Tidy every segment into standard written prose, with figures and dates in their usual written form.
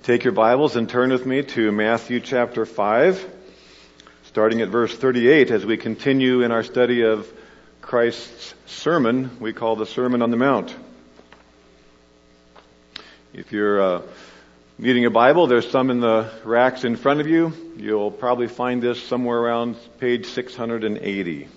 Take your Bibles and turn with me to Matthew chapter 5, starting at verse 38 as we continue in our study of Christ's sermon we call the Sermon on the Mount. If you're needing a Bible, there's some in the racks in front of you. You'll probably find this somewhere around page 680.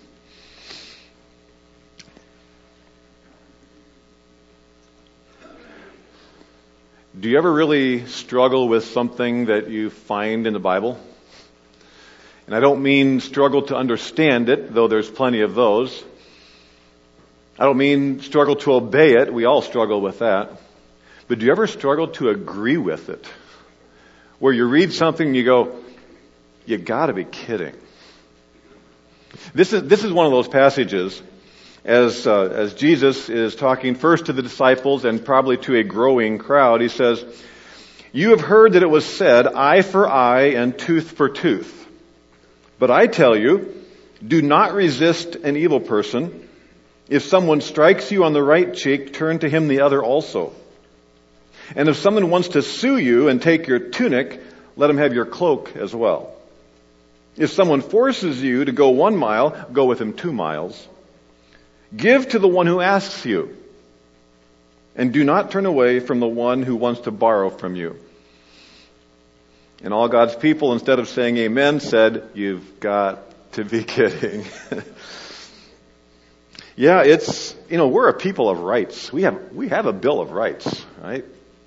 Do you ever really struggle with something that you find in the Bible? And I don't mean struggle to understand it, though there's plenty of those. I don't mean struggle to obey it. We all struggle with that. But do you ever struggle to agree with it? Where you read something and you go, you gotta be kidding. This is one of those passages as Jesus is talking first to the disciples and probably to a growing crowd. He says, "You have heard that it was said, eye for eye and tooth for tooth. But I tell you, do not resist an evil person. If someone strikes you on the right cheek, turn to him the other also. And if someone wants to sue you and take your tunic, let him have your cloak as well. If someone forces you to go 1 mile, go with him 2 miles. Give to the one who asks you, and do not turn away from the one who wants to borrow from you." And all God's people, instead of saying amen, said, "You've got to be kidding." Yeah, we're a people of rights. We have a Bill of Rights, right?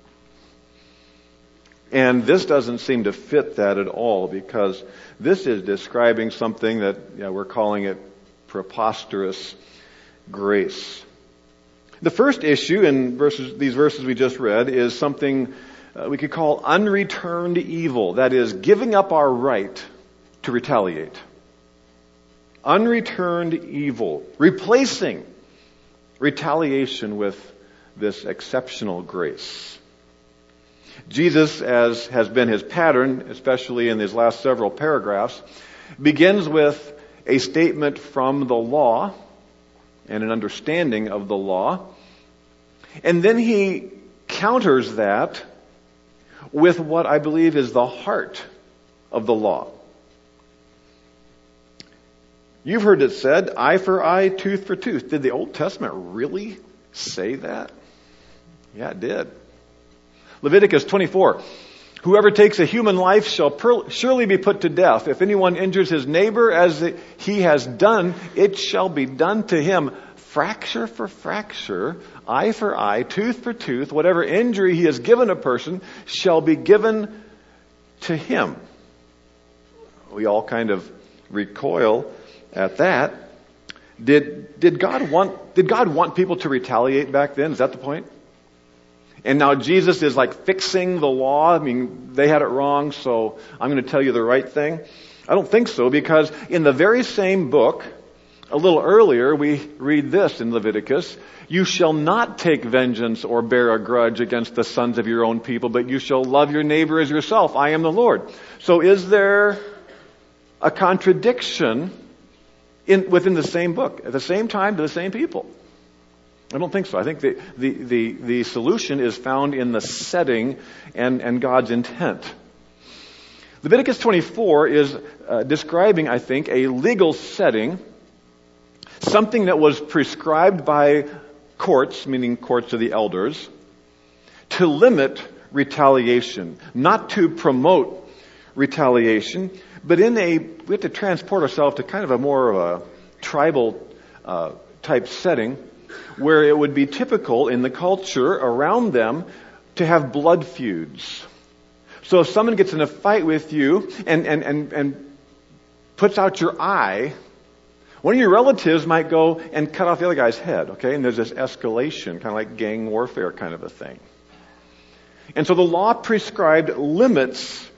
And this doesn't seem to fit that at all, because this is describing something that we're calling it preposterous grace. The first issue in these verses we just read is something we could call unreturned evil. That is, giving up our right to retaliate. Unreturned evil. Replacing retaliation with this exceptional grace. Jesus, as has been his pattern, especially in these last several paragraphs, begins with a statement from the law and an understanding of the law. And then he counters that with what I believe is the heart of the law. You've heard it said, eye for eye, tooth for tooth. Did the Old Testament really say that? Yeah, it did. Leviticus 24. Whoever takes a human life shall surely be put to death. If anyone injures his neighbor as he has done, it shall be done to him. Fracture for fracture, eye for eye, tooth for tooth, whatever injury he has given a person shall be given to him. We all kind of recoil at that. Did God want people to retaliate back then? Is that the point? And now Jesus is like fixing the law. I mean, they had it wrong, so I'm going to tell you the right thing. I don't think so, because in the very same book, a little earlier, we read this in Leviticus: "You shall not take vengeance or bear a grudge against the sons of your own people, but you shall love your neighbor as yourself. I am the Lord." So is there a contradiction within the same book, at the same time, to the same people? I don't think so. I think the solution is found in the setting and God's intent. Leviticus 24 is describing, I think, a legal setting, something that was prescribed by courts, meaning courts of the elders, to limit retaliation, not to promote retaliation, but we have to transport ourselves to kind of a more of a tribal type setting, where it would be typical in the culture around them to have blood feuds. So if someone gets in a fight with you and puts out your eye, one of your relatives might go and cut off the other guy's head, okay? And there's this escalation, kind of like gang warfare kind of a thing. And so the law prescribed limits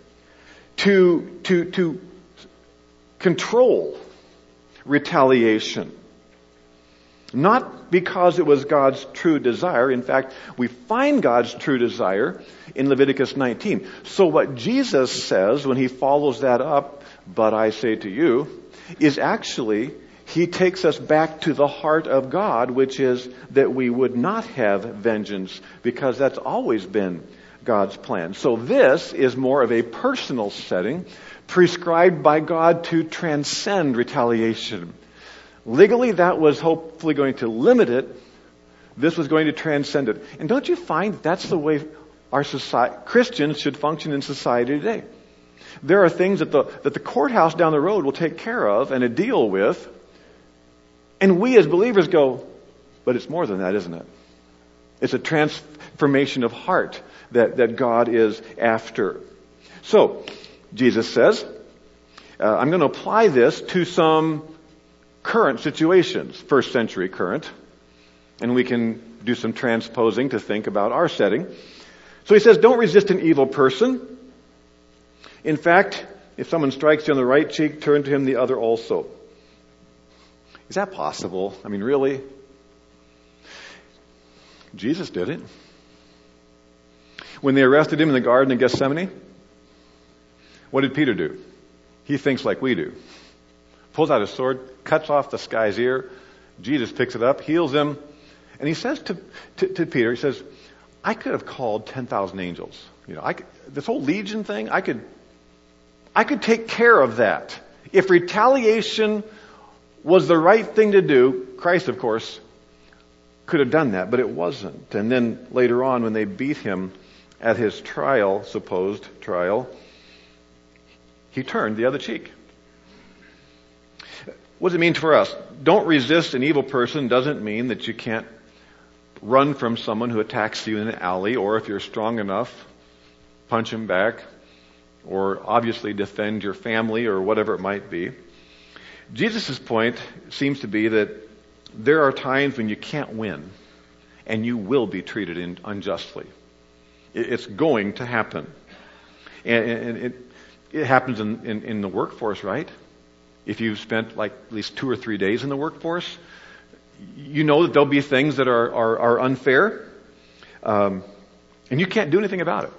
to control retaliation. Not because it was God's true desire. In fact, we find God's true desire in Leviticus 19. So what Jesus says when he follows that up, "But I say to you," is actually, he takes us back to the heart of God, which is that we would not have vengeance, because that's always been God's plan. So this is more of a personal setting prescribed by God to transcend retaliation. Legally, that was hopefully going to limit it. This was going to transcend it. And don't you find that's the way our society, Christians should function in society today? There are things that the courthouse down the road will take care of and deal with. And we as believers go, but it's more than that, isn't it? It's a transformation of heart that God is after. So, Jesus says, I'm going to apply this to some current situations, first century current, and we can do some transposing to think about our setting. So he says, don't resist an evil person. In fact, if someone strikes you on the right cheek, turn to him the other also. Is that possible? I mean, really? Jesus did it. When they arrested him in the Garden of Gethsemane, what did Peter do? He thinks like we do. Pulls out his sword, cuts off this guy's ear. Jesus picks it up, heals him. And he says to Peter, he says, I could have called 10,000 angels. This whole legion thing, I could take care of that. If retaliation was the right thing to do, Christ, of course, could have done that, but it wasn't. And then later on, when they beat him at his trial, supposed trial, he turned the other cheek. What does it mean for us? Don't resist an evil person doesn't mean that you can't run from someone who attacks you in an alley, or if you're strong enough, punch him back, or obviously defend your family or whatever it might be. Jesus' point seems to be that there are times when you can't win and you will be treated unjustly. It's going to happen. And it happens in the workforce, right? If you've spent like at least 2 or 3 days in the workforce, you know that there'll be things that are unfair, and you can't do anything about it.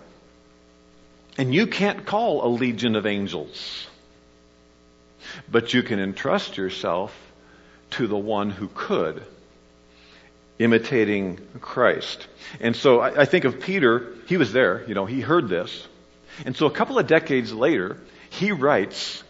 And you can't call a legion of angels. But you can entrust yourself to the one who could, imitating Christ. And so I think of Peter, he was there, he heard this. And so a couple of decades later, he writes,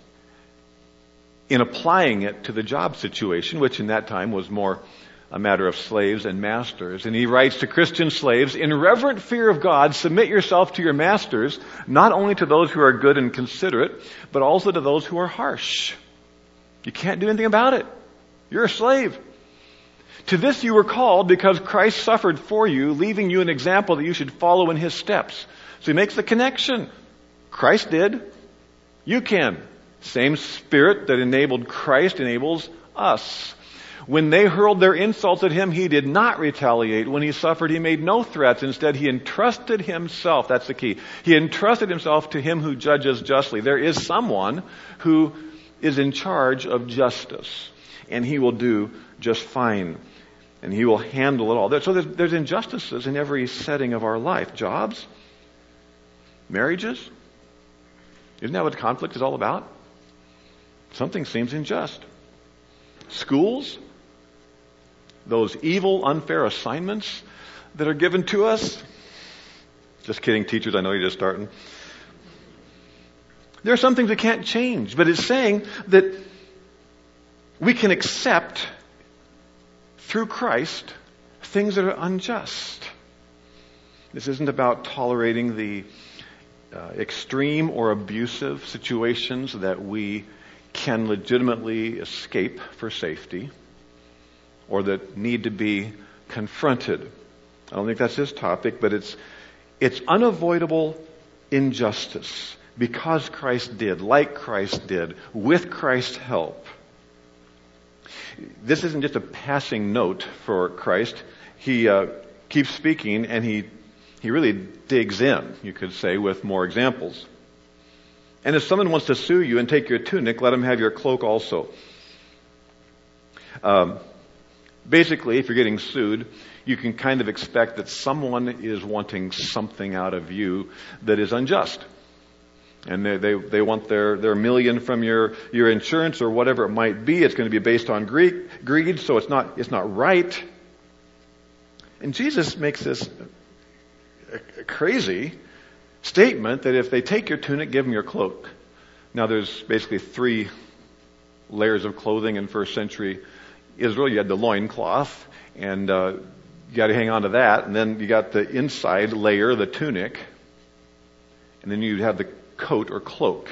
in applying it to the job situation, which in that time was more a matter of slaves and masters. And he writes to Christian slaves, in reverent fear of God, submit yourself to your masters, not only to those who are good and considerate, but also to those who are harsh. You can't do anything about it. You're a slave. To this you were called because Christ suffered for you, leaving you an example that you should follow in his steps. So he makes the connection. Christ did. You can. Same spirit that enabled Christ enables us. When they hurled their insults at him, he did not retaliate. When he suffered, he made no threats. Instead, he entrusted himself. That's the key. He entrusted himself to him who judges justly. There is someone who is in charge of justice, and he will do just fine, and he will handle it all. So there's injustices in every setting of our life. Jobs, marriages. Isn't that what conflict is all about? Something seems unjust. Schools, those evil, unfair assignments that are given to us. Just kidding, teachers, I know you're just starting. There are some things we can't change, but it's saying that we can accept through Christ things that are unjust. This isn't about tolerating the extreme or abusive situations that we can legitimately escape for safety or that need to be confronted. I don't think that's his topic, but it's unavoidable injustice because Christ did, like Christ did, with Christ's help. This isn't just a passing note for Christ. He keeps speaking, and he really digs in, you could say, with more examples. And if someone wants to sue you and take your tunic, let him have your cloak also. Basically, if you're getting sued, you can kind of expect that someone is wanting something out of you that is unjust. And they want their million from your insurance or whatever it might be. It's going to be based on greed, so it's not right. And Jesus makes this crazy statement that if they take your tunic, give them your cloak. Now there's basically 3 layers of clothing in first century Israel. You had the loincloth, and you got to hang on to that. And then you got the inside layer, the tunic. And then you'd have the coat or cloak.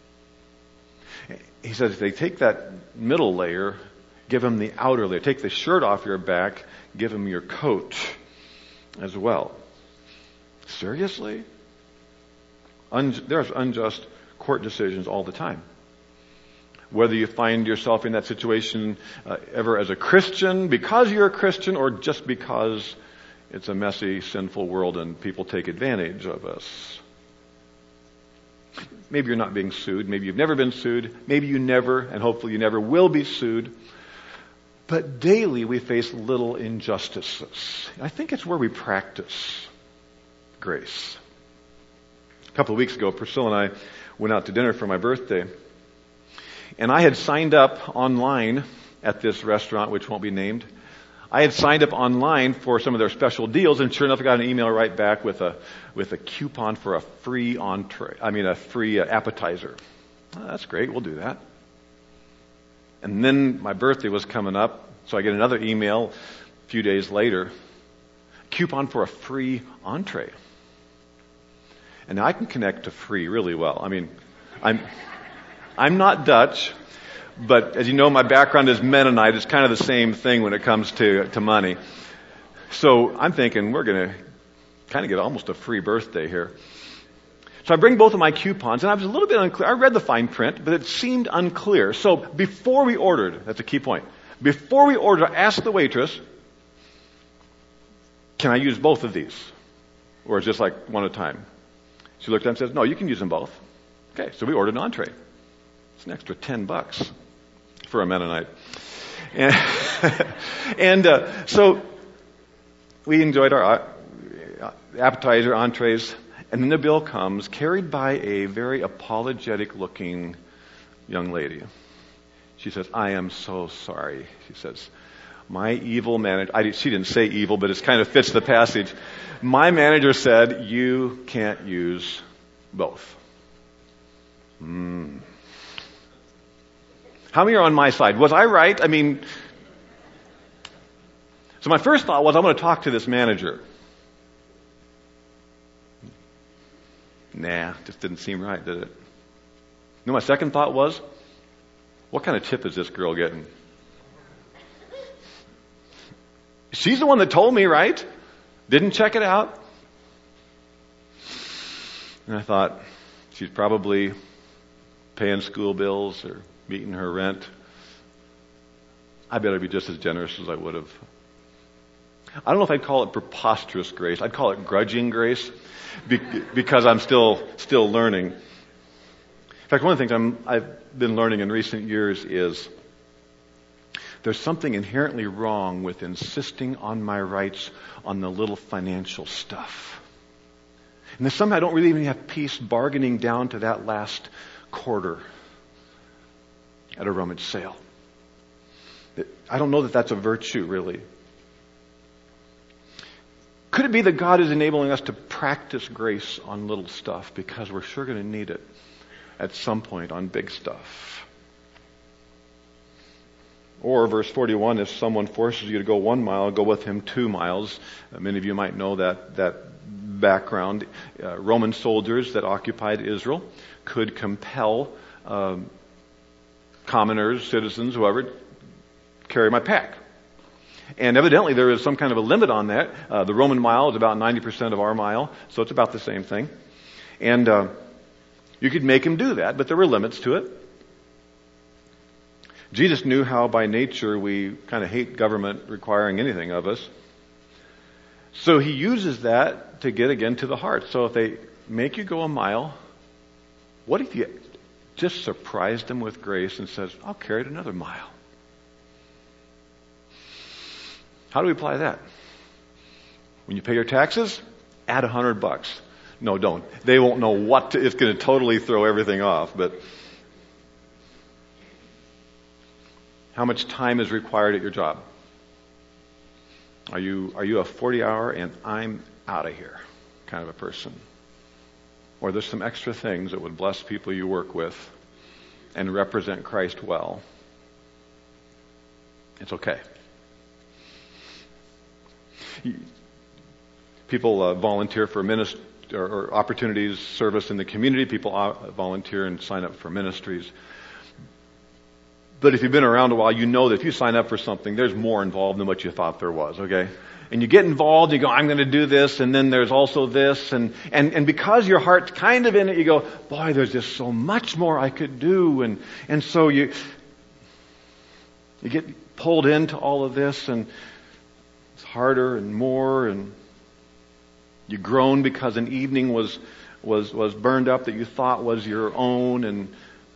He says if they take that middle layer, give them the outer layer. Take the shirt off your back, give them your coat as well. Seriously? There's unjust court decisions all the time. Whether you find yourself in that situation ever as a Christian, because you're a Christian, or just because it's a messy, sinful world and people take advantage of us. Maybe you're not being sued. Maybe you've never been sued. Maybe you never, and hopefully you never will be sued. But daily we face little injustices. I think it's where we practice grace. A couple of weeks ago, Priscilla and I went out to dinner for my birthday. And I had signed up online at this restaurant, which won't be named. I had signed up online for some of their special deals, and sure enough, I got an email right back with a coupon for a free a free appetizer. Oh, that's great. We'll do that. And then my birthday was coming up, so I get another email a few days later. Coupon for a free entree. And now I can connect to free really well. I mean, I'm not Dutch, but as you know, my background is Mennonite. It's kind of the same thing when it comes to money. So I'm thinking we're going to kind of get almost a free birthday here. So I bring both of my coupons, and I was a little bit unclear. I read the fine print, but it seemed unclear. So before we ordered, that's a key point. Before we ordered, I asked the waitress, can I use both of these? Or is just like one at a time? She looked at me and says, no, you can use them both. Okay, so we ordered an entree. It's an extra $10 for a Mennonite. And so we enjoyed our appetizer, entrees, and then the bill comes, carried by a very apologetic-looking young lady. She says, I am so sorry. She says, my evil manager, she didn't say evil, but it kind of fits the passage. My manager said, you can't use both. How many are on my side? Was I right? I mean, so my first thought was, I'm going to talk to this manager. Nah, just didn't seem right, did it? No, my second thought was, what kind of tip is this girl getting? She's the one that told me, right? Didn't check it out. And I thought, she's probably paying school bills or meeting her rent. I better be just as generous as I would have. I don't know if I'd call it preposterous grace. I'd call it grudging grace because I'm still learning. In fact, one of the things I've been learning in recent years is there's something inherently wrong with insisting on my rights on the little financial stuff. And then somehow I don't really even have peace bargaining down to that last quarter at a rummage sale. I don't know that that's a virtue, really. Could it be that God is enabling us to practice grace on little stuff because we're sure going to need it at some point on big stuff? Or verse 41, if someone forces you to go 1 mile, go with him 2 miles. Many of you might know that background. Roman soldiers that occupied Israel could compel commoners, citizens, whoever, carry my pack. And evidently there is some kind of a limit on that. The Roman mile is about 90% of our mile, so it's about the same thing. And you could make him do that, but there were limits to it. Jesus knew how by nature we kind of hate government requiring anything of us. So he uses that to get again to the heart. So if they make you go 1 mile, what if you just surprised them with grace and says, I'll carry it another mile? How do we apply that? When you pay your taxes, add $100. No, don't. They won't know it's going to totally throw everything off, but how much time is required at your job? Are you a 40-hour and I'm out of here kind of a person? or there's some extra things that would bless people you work with and represent Christ well, it's okay. People volunteer for ministry or opportunities, service in the community. People volunteer and sign up for ministries. But if you've been around a while, you know that if you sign up for something, there's more involved than what you thought there was, okay? And you get involved, you go, I'm going to do this, and then there's also this, and because your heart's kind of in it, you go, boy, there's just so much more I could do, and so you get pulled into all of this, and it's harder and more, and you groan because an evening was burned up that you thought was your own, and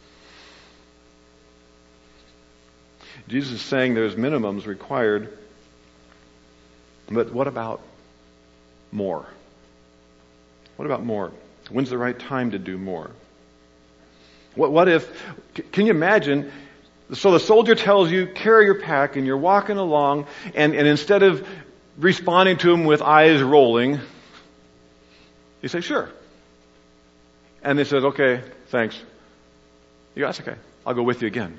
Jesus is saying there's minimums required, but what about more? What about more? When's the right time to do more? What if, can you imagine, so the soldier tells you, carry your pack, and you're walking along, and instead of responding to him with eyes rolling, you say, sure. And he says, okay, thanks. You go, that's okay. I'll go with you again.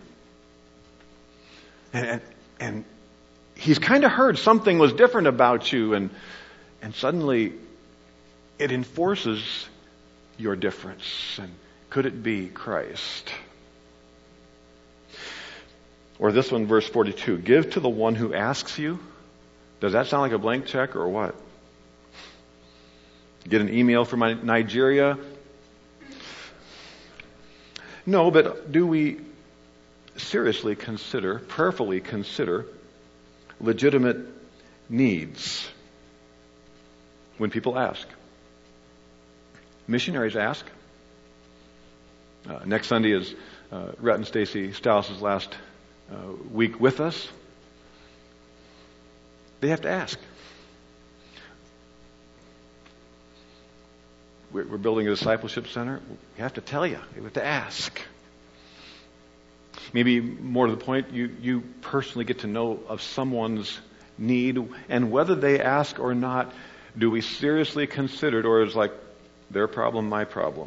And he's kind of heard something was different about you, and suddenly it enforces your difference. And could it be Christ? Or this one, verse 42, give to the one who asks you. Does that sound like a blank check or what? Get an email from Nigeria? No, but do we seriously consider, prayerfully consider legitimate needs when people ask? Missionaries ask. Next Sunday is Rhett and Stacy Stiles' last week with us. They have to ask. We're building a discipleship center. We have to tell you. We have to ask. Maybe more to the point, you personally get to know of someone's need, and whether they ask or not, do we seriously consider it, or is it like their problem, my problem?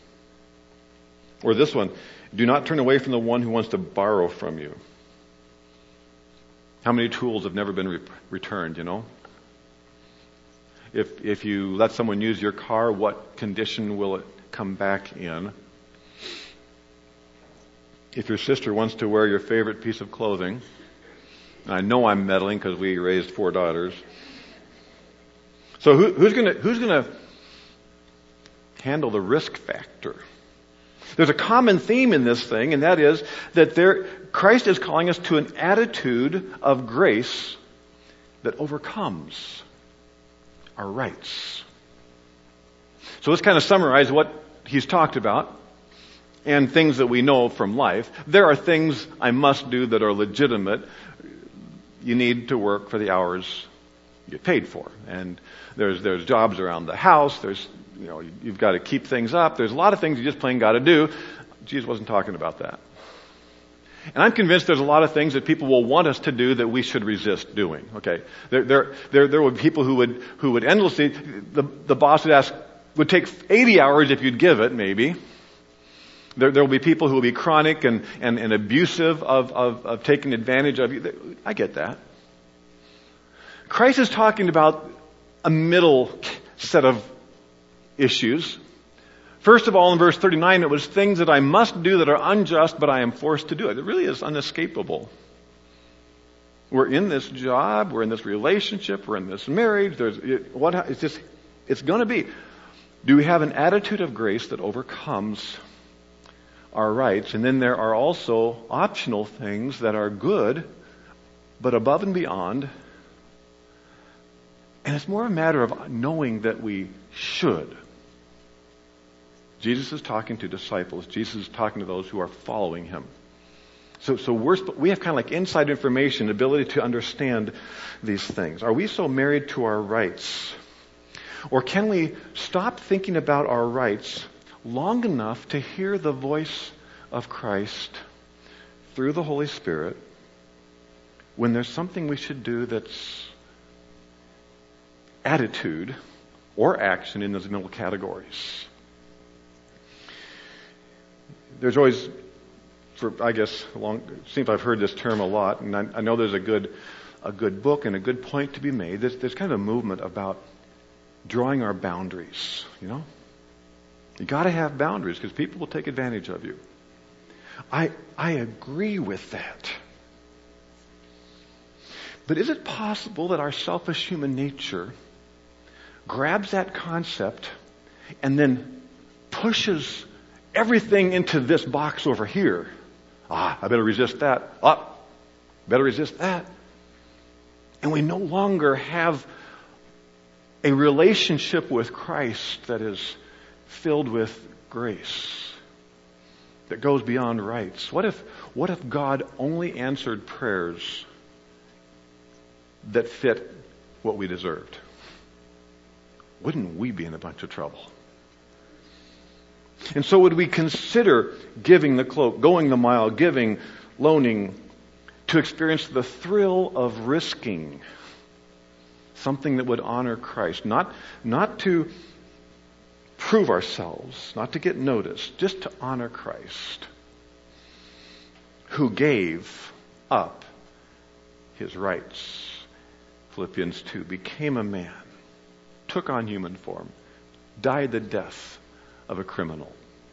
Or this one, do not turn away from the one who wants to borrow from you. How many tools have never been returned, you know? If you let someone use your car, what condition will it come back in? If your sister wants to wear your favorite piece of clothing, and I know I'm meddling because we raised 4 daughters. So who's gonna handle the risk factor? There's a common theme in this thing, and that is that Christ is calling us to an attitude of grace that overcomes our rights. So let's kind of summarize what he's talked about and things that we know from life. There are things I must do that are legitimate. You need to work for the hours you get paid for. And there's jobs around the house. You've got to keep things up. There's a lot of things you just plain got to do. Jesus wasn't talking about that. And I'm convinced there's a lot of things that people will want us to do that we should resist doing. Okay, there would be people who would endlessly. The boss would take 80 hours if you'd give it, maybe. There will be people who will be chronic and abusive of taking advantage of you. I get that. Christ is talking about a middle set of issues. First of all, in verse 39, it was things that I must do that are unjust, but I am forced to do it. It really is unescapable. We're in this job, we're in this relationship, we're in this marriage. It's going to be. Do we have an attitude of grace that overcomes our rights? And then there are also optional things that are good, but above and beyond. And it's more a matter of knowing that we should. Jesus is talking to disciples. Jesus is talking to those who are following him. So we have kind of like inside information, ability to understand these things. Are we so married to our rights? Or can we stop thinking about our rights long enough to hear the voice of Christ through the Holy Spirit when there's something we should do that's attitude or action in those middle categories? there's always, it seems I've heard this term a lot, and I know there's a good book and a good point to be made. There's kind of a movement about drawing our boundaries, You got to have boundaries because people will take advantage of you. I agree with that. But is it possible that our selfish human nature grabs that concept and then pushes everything into this box over here? I better resist that. Better resist that. And we no longer have a relationship with Christ that is filled with grace, that goes beyond rights. What if God only answered prayers that fit what we deserved? Wouldn't we be in a bunch of trouble? And so would we consider giving the cloak, going the mile, giving, loaning, to experience the thrill of risking something that would honor Christ, not to prove ourselves, not to get noticed, just to honor Christ, who gave up his rights. Philippians 2, became a man, took on human form, died the death of a criminal.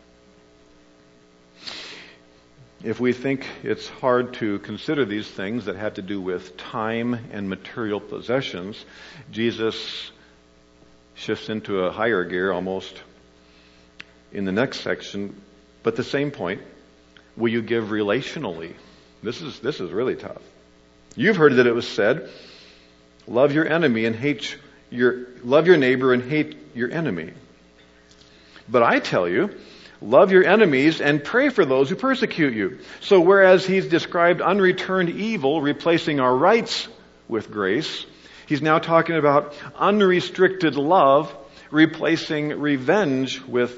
If we think it's hard to consider these things that have to do with time and material possessions, Jesus shifts into a higher gear almost in the next section, but the same point. Will you give relationally? This is really tough. You've heard that it was said, love your enemy and love your neighbor and hate your enemy. But I tell you, love your enemies and pray for those who persecute you. So whereas he's described unreturned evil replacing our rights with grace, he's now talking about unrestricted love replacing revenge with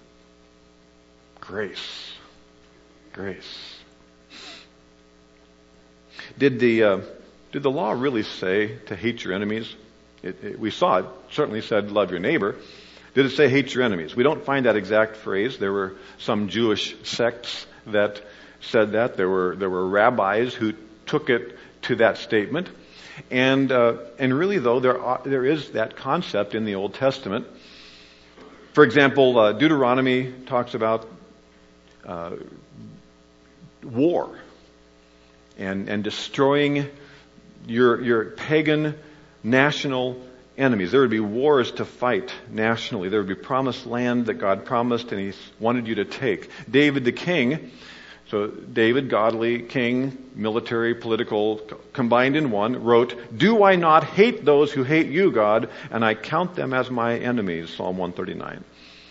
grace. Grace. Did the law really say to hate your enemies? We saw it certainly said love your neighbor. Did it say hate your enemies? We don't find that exact phrase. There were some Jewish sects that said that. There were rabbis who took it to that statement. And really though, there is that concept in the Old Testament. For example, Deuteronomy talks about war and destroying your pagan national enemies. There would be wars to fight nationally. There would be promised land that God promised and he wanted you to take. David the king, so David, godly king, military, political, combined in one, wrote, "Do I not hate those who hate you, God, and I count them as my enemies," Psalm 139.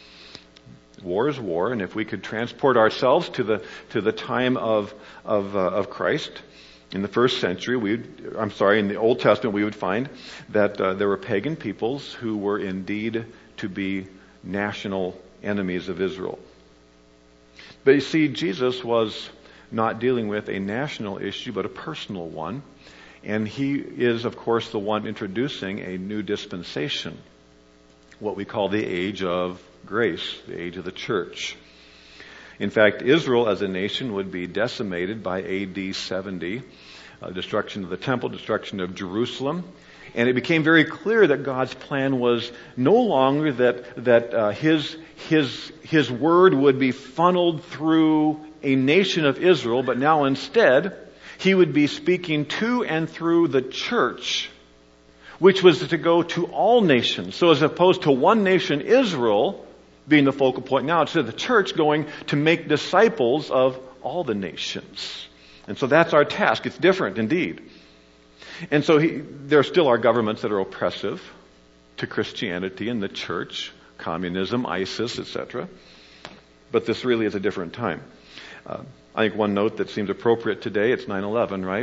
War is war, and if we could transport ourselves to the time of Christ, in the first century, in the Old Testament, we would find that there were pagan peoples who were indeed to be national enemies of Israel. But you see, Jesus was not dealing with a national issue, but a personal one. And he is, of course, the one introducing a new dispensation, what we call the age of grace, the age of the church. In fact, Israel as a nation would be decimated by AD 70, destruction of the temple, destruction of Jerusalem. And it became very clear that God's plan was no longer that his word would be funneled through a nation of Israel, but now instead he would be speaking to and through the church, which was to go to all nations. So as opposed to one nation, Israel, being the focal point now, it's the church going to make disciples of all the nations. And so that's our task. It's different indeed. And so there still are governments that are oppressive to Christianity and the church, communism, ISIS, etc. But this really is a different time. I think one note that seems appropriate today, it's 9/11, right?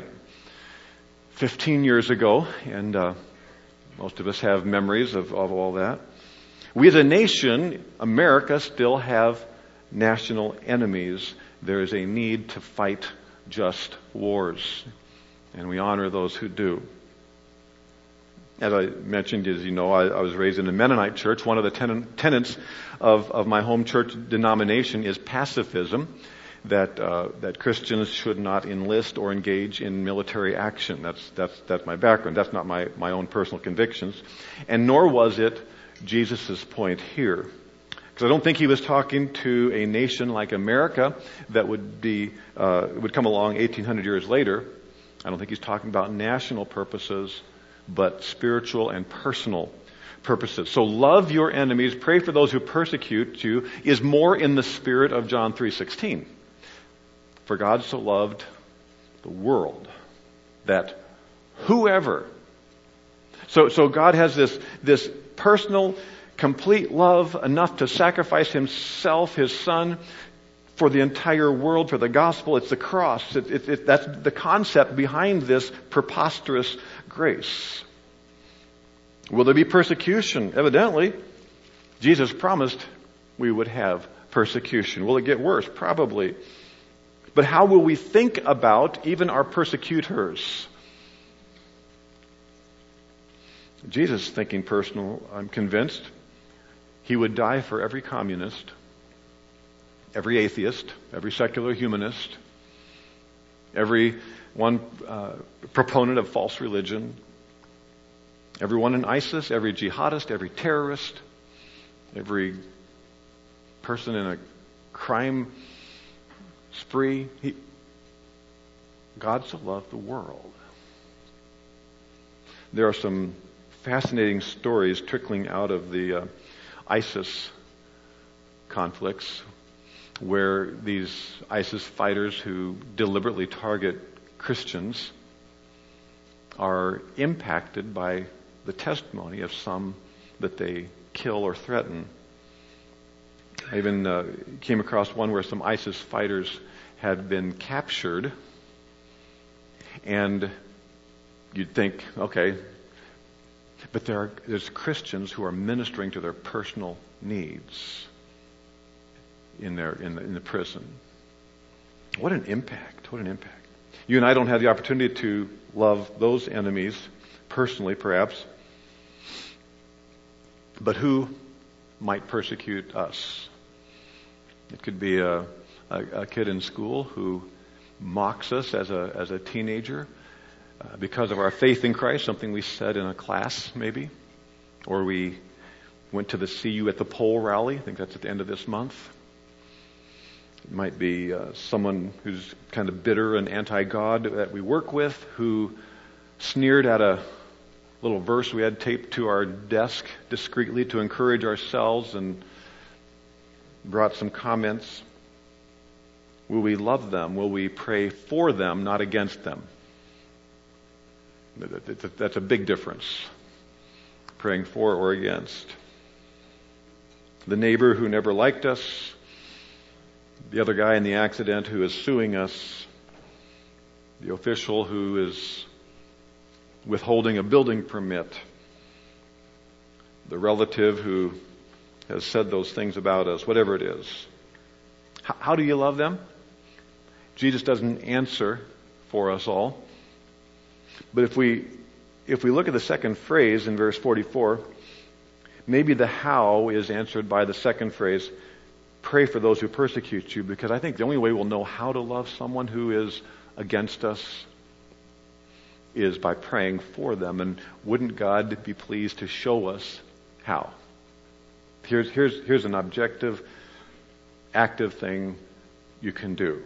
15 years ago, and most of us have memories of all that. We as a nation, America, still have national enemies. There is a need to fight just wars, and we honor those who do. As I mentioned, as you know, I was raised in a Mennonite church. One of the tenets of my home church denomination is pacifism, that Christians should not enlist or engage in military action. That's my background. That's not my own personal convictions. And nor was it Jesus' point here. Because I don't think he was talking to a nation like America that would come along 1800 years later. I don't think he's talking about national purposes, but spiritual and personal purposes. So love your enemies, pray for those who persecute you, is more in the spirit of John 3:16. For God so loved the world that whoever. So God has this personal, complete love enough to sacrifice himself, his son, for the entire world, for the gospel. It's the cross. That's the concept behind this preposterous grace. Will there be persecution? Evidently, Jesus promised we would have persecution. Will it get worse? Probably. But how will we think about even our persecutors? Jesus, thinking personal, I'm convinced, he would die for every communist, every atheist, every secular humanist, every one proponent of false religion, everyone in ISIS, every jihadist, every terrorist, every person in a crime spree. God so loved the world. There are some fascinating stories trickling out of the ISIS conflicts, where these ISIS fighters who deliberately target Christians are impacted by the testimony of some that they kill or threaten. I even came across one where some ISIS fighters had been captured, and you'd think, okay, but there's Christians who are ministering to their personal needs in the prison. What an impact! What an impact! You and I don't have the opportunity to love those enemies personally, perhaps, but who might persecute us? It could be a kid in school who mocks us as a teenager because of our faith in Christ, something we said in a class maybe, or we went to the See You at the Pole rally. I think that's at the end of this month. It might be someone who's kind of bitter and anti-God that we work with, who sneered at a little verse we had taped to our desk discreetly to encourage ourselves and brought some comments. Will we love them? Will we pray for them, not against them? That's a big difference. Praying for or against. The neighbor who never liked us, the other guy in the accident who is suing us, the official who is withholding a building permit, the relative who has said those things about us, whatever it is. How do you love them? Jesus doesn't answer for us all. But if we look at the second phrase in verse 44, maybe the how is answered by the second phrase, pray for those who persecute you, because I think the only way we'll know how to love someone who is against us is by praying for them. And wouldn't God be pleased to show us how? Here's an objective, active thing you can do.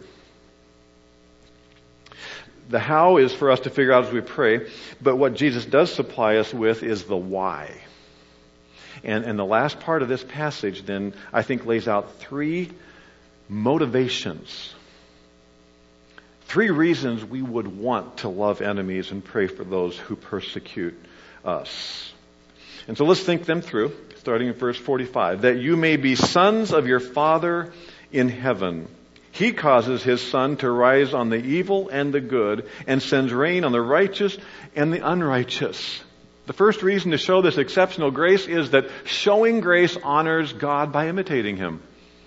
The how is for us to figure out as we pray, but what Jesus does supply us with is the why. And the last part of this passage then, I think, lays out three motivations. Three reasons we would want to love enemies and pray for those who persecute us. And so let's think them through, starting in verse 45. That you may be sons of your Father in heaven. He causes His sun to rise on the evil and the good, and sends rain on the righteous and the unrighteous. The first reason to show this exceptional grace is that showing grace honors God by imitating Him.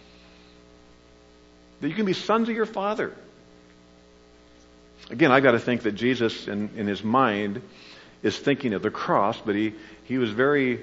That you can be sons of your Father. Again, I've got to think that Jesus, in His mind, is thinking of the cross, but he was very,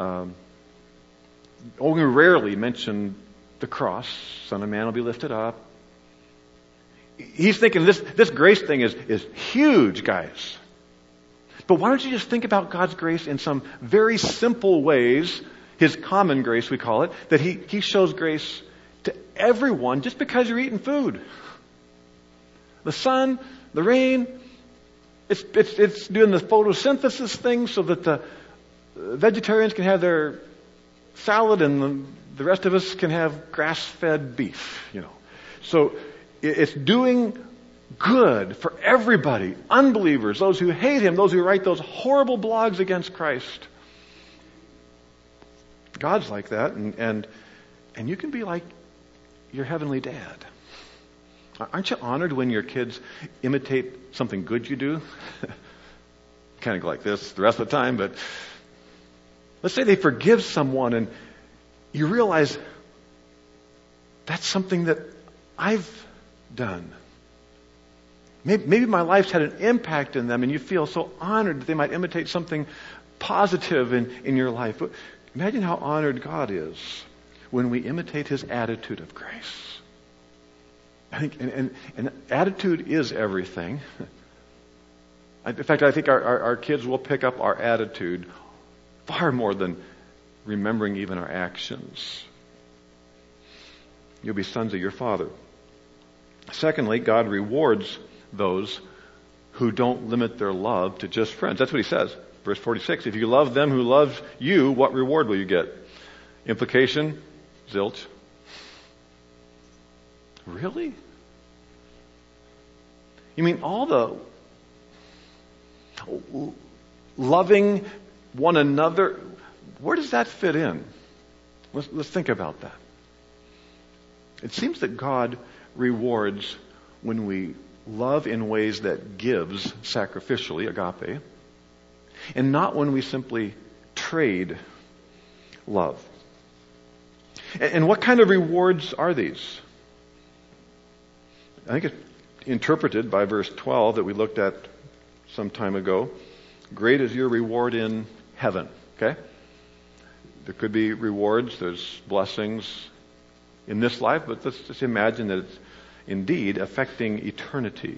only rarely mentioned the cross. Son of Man will be lifted up. He's thinking this grace thing is huge, guys. But why don't you just think about God's grace in some very simple ways, His common grace we call it, that He shows grace to everyone just because you're eating food. The sun, the rain, it's doing the photosynthesis thing so that the vegetarians can have their salad and the rest of us can have grass-fed beef, So it's doing good for everybody, unbelievers, those who hate Him, those who write those horrible blogs against Christ. God's like that, and you can be like your heavenly Dad. Aren't you honored when your kids imitate something good you do? Kind of like this the rest of the time, but let's say they forgive someone and you realize that's something that I've done. Maybe my life's had an impact in them and you feel so honored that they might imitate something positive in your life. Imagine how honored God is when we imitate His attitude of grace. I think, and attitude is everything. In fact, I think our kids will pick up our attitude far more than remembering even our actions. You'll be sons of your Father. Secondly, God rewards those who don't limit their love to just friends. That's what He says. Verse 46, if you love them who love you, what reward will you get? Implication, zilch. Really? You mean all the loving one another, where does that fit in? Let's think about that. It seems that God rewards when we love in ways that gives sacrificially, agape, and not when we simply trade love. And what kind of rewards are these? I think it's interpreted by verse 12 that we looked at some time ago. Great is your reward in heaven. Okay? There could be rewards, there's blessings in this life, but let's just imagine that it's indeed affecting eternity.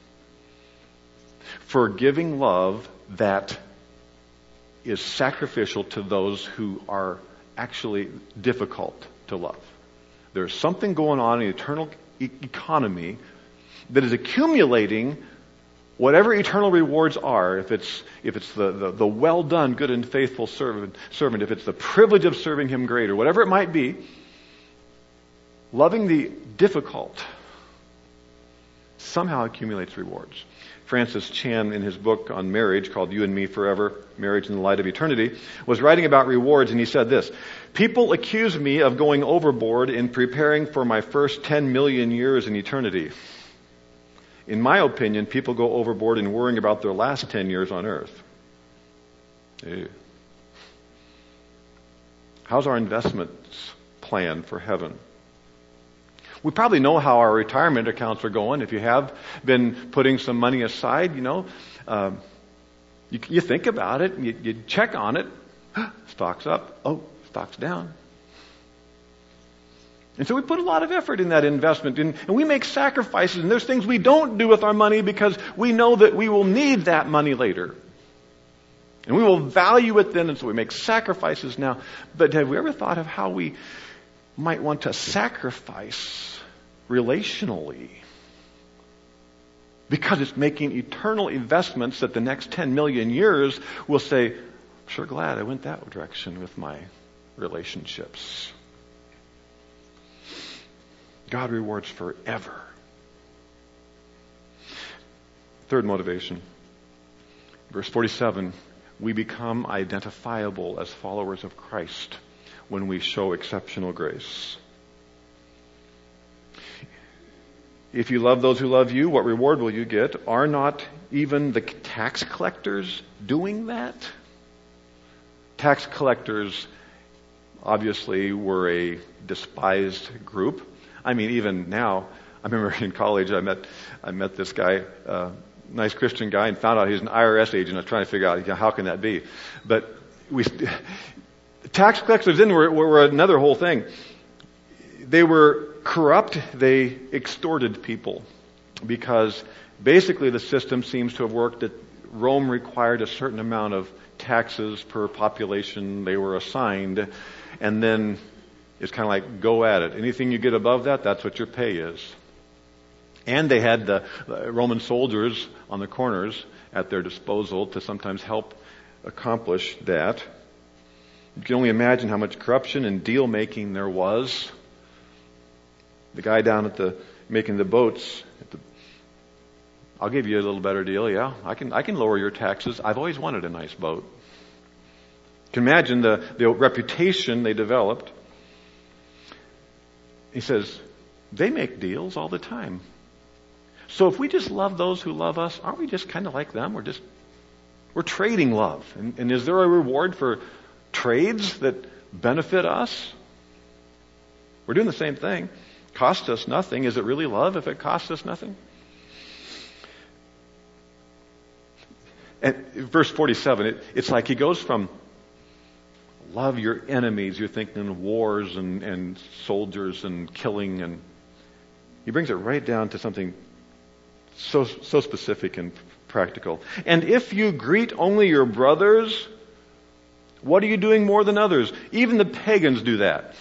For giving love that is sacrificial to those who are actually difficult to love. There's something going on in the eternal economy that is accumulating whatever eternal rewards are. If it's the well done, good and faithful servant, if it's the privilege of serving Him greater, whatever it might be, loving the difficult somehow accumulates rewards. Francis Chan, in his book on marriage called You and Me Forever, Marriage in the Light of Eternity, was writing about rewards, and he said this: people accuse me of going overboard in preparing for my first 10 million years in eternity. In my opinion, people go overboard in worrying about their last 10 years on earth. How's our investments plan for heaven? We probably know how our retirement accounts are going. If you have been putting some money aside, you think about it, you check on it. Stock's up. Oh, stock's down. And so we put a lot of effort in that investment, and we make sacrifices, and there's things we don't do with our money because we know that we will need that money later. And we will value it then, and so we make sacrifices now. But have we ever thought of how we might want to sacrifice relationally? Because it's making eternal investments that the next 10 million years will say, I'm sure glad I went that direction with my relationships. God rewards forever. Third motivation. Verse 47, we become identifiable as followers of Christ when we show exceptional grace. If you love those who love you, what reward will you get? Are not even the tax collectors doing that? Tax collectors obviously were a despised group. I mean, even now, I remember in college I met this guy nice Christian guy and found out he was an IRS agent. I was trying to figure out how can that be. But tax collectors then were another whole thing. They were corrupt. They extorted people because basically the system seems to have worked that Rome required a certain amount of taxes per population they were assigned, and then it's kind of like go at it. Anything you get above that, that's what your pay is. And they had the Roman soldiers on the corners at their disposal to sometimes help accomplish that. You can only imagine how much corruption and deal making there was. The guy down at making the boats, I'll give you a little better deal. Yeah, I can lower your taxes. I've always wanted a nice boat. You can imagine the reputation they developed. He says, they make deals all the time. So if we just love those who love us, aren't we just kind of like them? We're trading love. And is there a reward for trades that benefit us? We're doing the same thing. Cost us nothing. Is it really love if it costs us nothing? And verse 47, it's like he goes from love your enemies. You're thinking of wars and soldiers and killing, and he brings it right down to something so specific and practical. And if you greet only your brothers, what are you doing more than others? Even the pagans do that.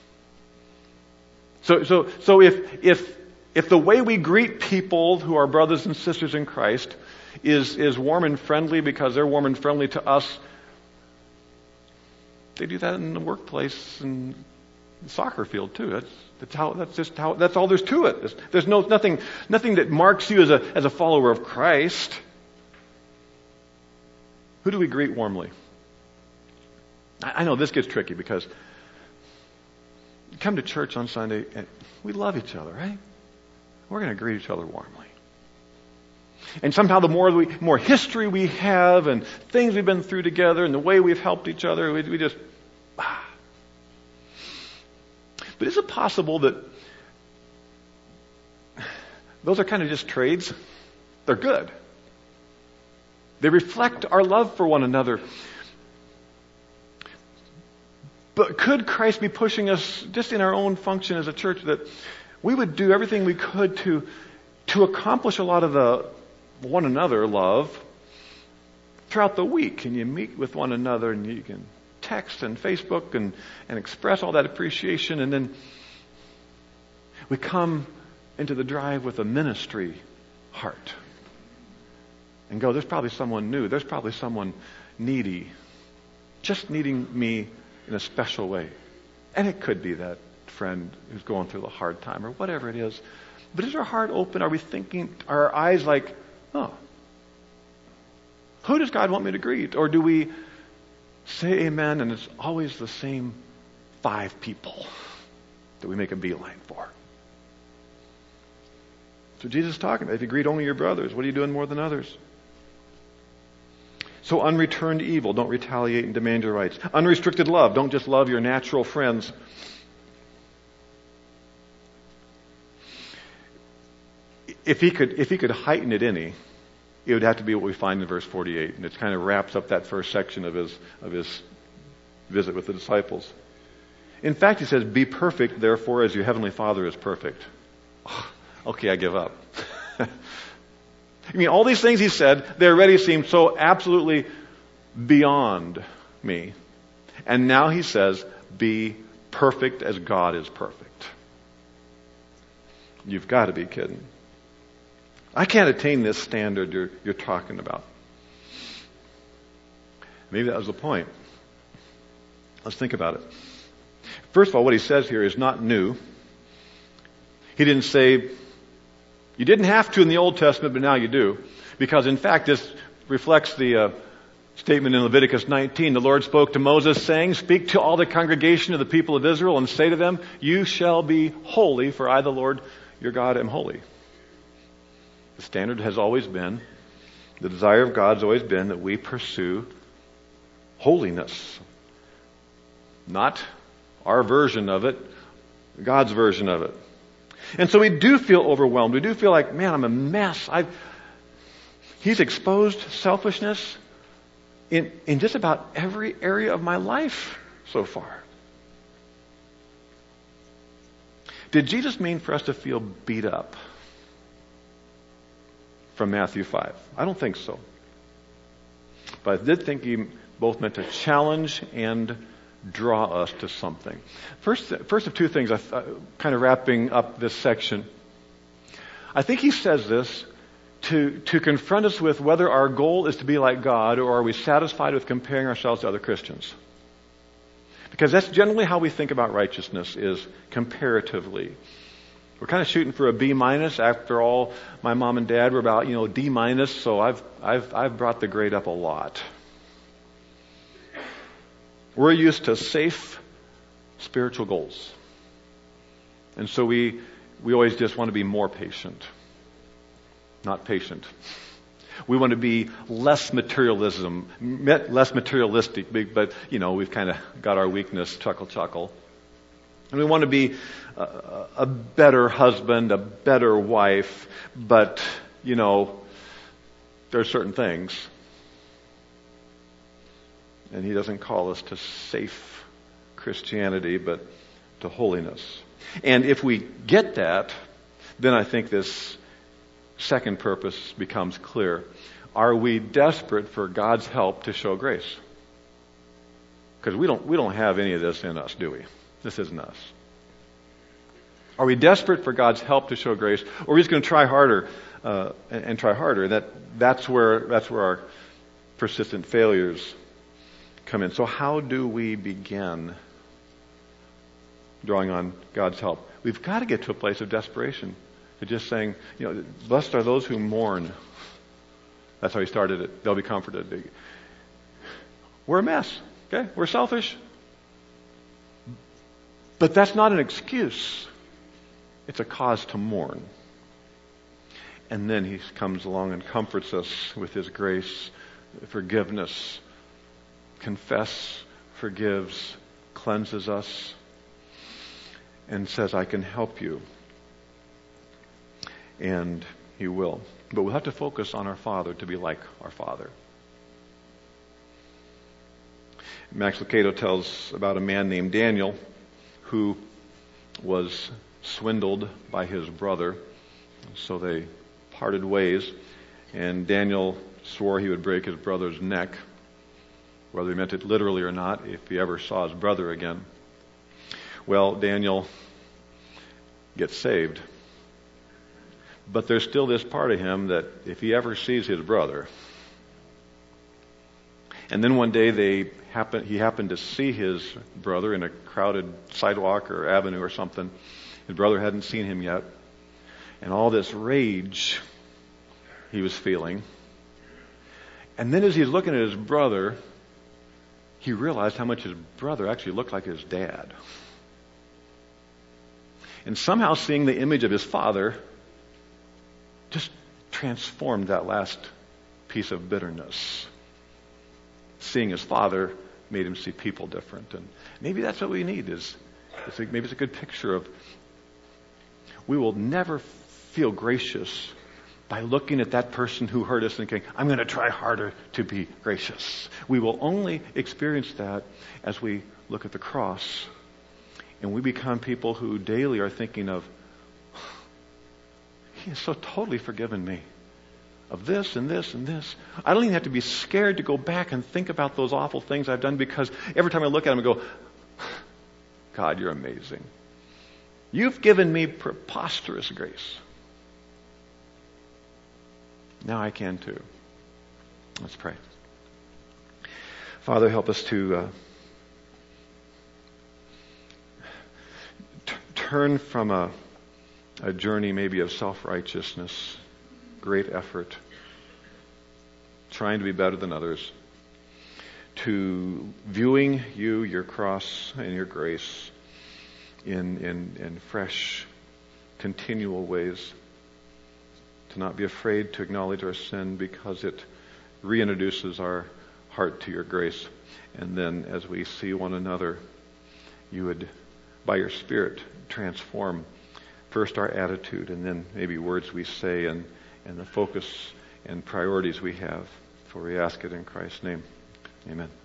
So if the way we greet people who are brothers and sisters in Christ is warm and friendly because they're warm and friendly to us, they do that in the workplace and the soccer field too. That's all there's to it. There's nothing that marks you as a follower of Christ. Who do we greet warmly? I know this gets tricky because you come to church on Sunday and we love each other, right? We're going to greet each other warmly. And somehow the more history we have and things we've been through together and the way we've helped each other, we just... But is it possible that those are kind of just trades? They're good. They reflect our love for one another. But could Christ be pushing us just in our own function as a church that we would do everything we could to accomplish a lot of the one another love throughout the week? And you meet with one another and you can text and Facebook and express all that appreciation, and then we come into the drive with a ministry heart and go, there's probably someone new, there's probably someone needy, just needing me in a special way. And it could be that friend who's going through a hard time or whatever it is. But is our heart open? Are we thinking, are our eyes like, oh, who does God want me to greet? Or do we say amen and it's always the same 5 people that we make a beeline for? So Jesus is talking about, if you greet only your brothers, what are you doing more than others? So unreturned evil, don't retaliate and demand your rights. Unrestricted love, don't just love your natural friends. If he could heighten it any, it would have to be what we find in verse 48, and it kind of wraps up that first section of his visit with the disciples. In fact, he says, "Be perfect, therefore, as your heavenly Father is perfect." Oh, okay, I give up. I mean, all these things he said, they already seemed so absolutely beyond me. And now he says, be perfect as God is perfect. You've got to be kidding. I can't attain this standard you're talking about. Maybe that was the point. Let's think about it. First of all, what he says here is not new. He didn't say, you didn't have to in the Old Testament, but now you do. Because in fact, this reflects the statement in Leviticus 19. The Lord spoke to Moses saying, speak to all the congregation of the people of Israel and say to them, you shall be holy, for I, the Lord your God, am holy. The standard has always been, the desire of God's always been that we pursue holiness. Not our version of it, God's version of it. And so we do feel overwhelmed. We do feel like, man, I'm a mess. He's exposed selfishness in just about every area of my life so far. Did Jesus mean for us to feel beat up from Matthew 5? I don't think so. But I did think he both meant to challenge and draw us to something. First of two things, kind of wrapping up this section. I think he says this to confront us with whether our goal is to be like God, or are we satisfied with comparing ourselves to other Christians? Because that's generally how we think about righteousness, is comparatively. We're kind of shooting for a B minus. After all, my mom and dad were about, D minus, so I've brought the grade up a lot. We're used to safe spiritual goals. And so we always just want to be more patient, not patient. We want to be less materialistic, but, we've kind of got our weakness, chuckle. And we want to be a better husband, a better wife, but, there are certain things. And he doesn't call us to safe Christianity, but to holiness. And if we get that, then I think this second purpose becomes clear. Are we desperate for God's help to show grace? Because we don't have any of this in us, do we? This isn't us. Are we desperate for God's help to show grace, or are we just going to try harder and try harder? That's where our persistent failures come in. So how do we begin drawing on God's help? We've got to get to a place of desperation. To just saying, blessed are those who mourn. That's how he started it. They'll be comforted. We're a mess. Okay? We're selfish. But that's not an excuse. It's a cause to mourn. And then he comes along and comforts us with his grace, forgiveness, confess, forgives, cleanses us, and says, I can help you. And he will. But we'll have to focus on our Father to be like our Father. Max Lucado tells about a man named Daniel who was swindled by his brother. So they parted ways, and Daniel swore he would break his brother's neck, whether he meant it literally or not, if he ever saw his brother again. Well, Daniel gets saved. But there's still this part of him that if he ever sees his brother, and then one day he happened to see his brother in a crowded sidewalk or avenue or something. His brother hadn't seen him yet. And all this rage he was feeling. And then as he's looking at his brother, he realized how much his brother actually looked like his dad. And somehow seeing the image of his father just transformed that last piece of bitterness. Seeing his father made him see people different. And maybe that's what we need maybe it's a good picture of we will never feel gracious by looking at that person who hurt us and thinking, I'm going to try harder to be gracious. We will only experience that as we look at the cross and we become people who daily are thinking of, He has so totally forgiven me of this and this and this. I don't even have to be scared to go back and think about those awful things I've done, because every time I look at them I go, God, you're amazing. You've given me preposterous grace. Now I can too. Let's pray. Father, help us to turn from a journey maybe of self-righteousness, great effort, trying to be better than others, to viewing you, your cross, and your grace in fresh, continual ways, to not be afraid to acknowledge our sin because it reintroduces our heart to your grace. And then as we see one another, you would, by your Spirit, transform first our attitude and then maybe words we say, and the focus and priorities we have. For we ask it in Christ's name. Amen.